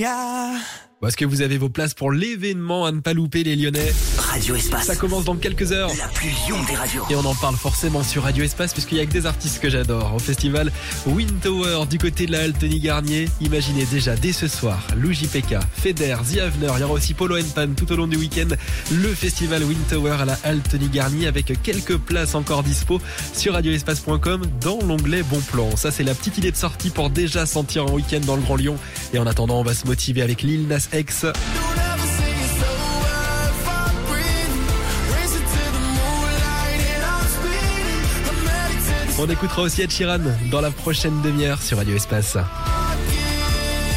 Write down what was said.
Est-ce que vous avez vos places pour l'événement à ne pas louper, les Lyonnais? Radio Espace. Ça commence dans quelques heures. La plus Lyon des radios. Et on en parle forcément sur Radio Espace puisqu'il y a que des artistes que j'adore. Au festival Wind Tower du côté de la halle Tony Garnier. Imaginez déjà dès ce soir Lou JPK, Feder, The Avener. Il y aura aussi Polo & Pan tout au long du week-end. Le festival Wind Tower à la halle Tony Garnier avec quelques places encore dispo sur radioespace.com dans l'onglet Bon Plan. Ça, c'est la petite idée de sortie pour déjà sentir un week-end dans le Grand Lyon. Et en attendant, on va se motiver avec Lil Nas X. On écoutera aussi Ed Sheeran dans la prochaine demi-heure sur Radio Espace.